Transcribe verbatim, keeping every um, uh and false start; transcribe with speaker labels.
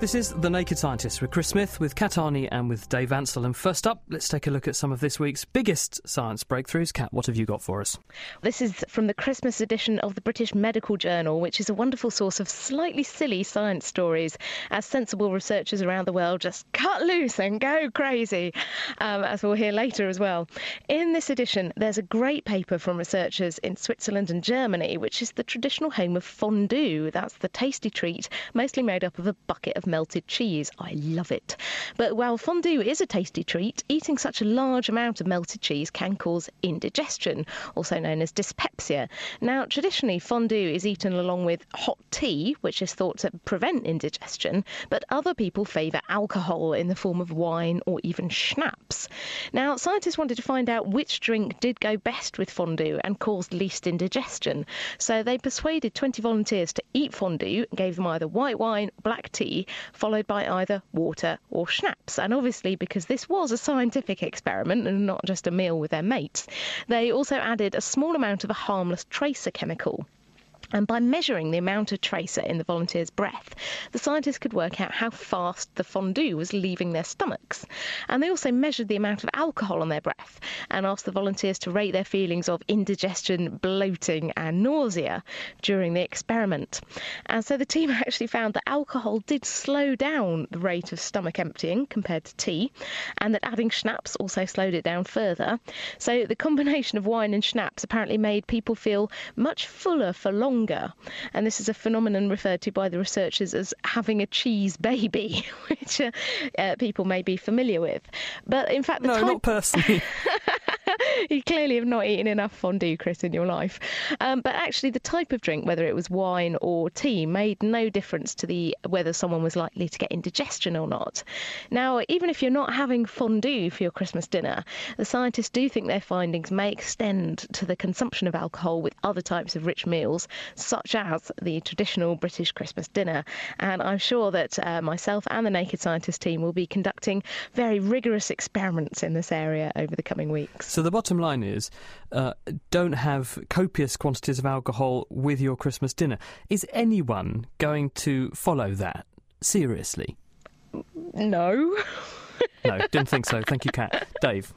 Speaker 1: This is The Naked Scientist with Chris Smith, with Kat Arney and with Dave Ansell. And first up, let's take a look at some of this week's biggest science breakthroughs. Kat, what have you got for us?
Speaker 2: This is from the Christmas edition of the British Medical Journal, which is a wonderful source of slightly silly science stories as sensible researchers around the world just cut loose and go crazy, um, as we'll hear later as well. In this edition, there's a great paper from researchers in Switzerland and Germany, which is the traditional home of fondue. That's the tasty treat, mostly made up of a bucket of melted cheese. I love it. But while fondue is a tasty treat, eating such a large amount of melted cheese can cause indigestion, also known as dyspepsia. Now, traditionally, fondue is eaten along with hot tea, which is thought to prevent indigestion, but other people favour alcohol in the form of wine or even schnapps. Now, scientists wanted to find out which drink did go best with fondue and caused least indigestion. So they persuaded twenty volunteers to eat fondue and gave them either white wine, black tea, followed by either water or schnapps. And obviously, because this was a scientific experiment and not just a meal with their mates, they also added a small amount of a harmless tracer chemical. And by measuring the amount of tracer in the volunteers' breath, the scientists could work out how fast the fondue was leaving their stomachs. And they also measured the amount of alcohol on their breath and asked the volunteers to rate their feelings of indigestion, bloating and nausea during the experiment. And so the team actually found that alcohol did slow down the rate of stomach emptying compared to tea, and that adding schnapps also slowed it down further. So the combination of wine and schnapps apparently made people feel much fuller for longer. And this is a phenomenon referred to by the researchers as having a cheese baby, which uh, uh, people may be familiar with. But in fact, the
Speaker 1: no,
Speaker 2: type...
Speaker 1: not personally.
Speaker 2: You clearly have not eaten enough fondue, Chris, in your life. Um, but actually, the type of drink, whether it was wine or tea, made no difference to the whether someone was likely to get indigestion or not. Now, even if you're not having fondue for your Christmas dinner, the scientists do think their findings may extend to the consumption of alcohol with other types of rich meals, such as the traditional British Christmas dinner. And I'm sure that uh, myself and the Naked Scientist team will be conducting very rigorous experiments in this area over the coming weeks.
Speaker 1: So the bottom line is, uh, don't have copious quantities of alcohol with your Christmas dinner. Is anyone going to follow that seriously?
Speaker 2: No.
Speaker 1: No, didn't think so. Thank you, Kat. Dave.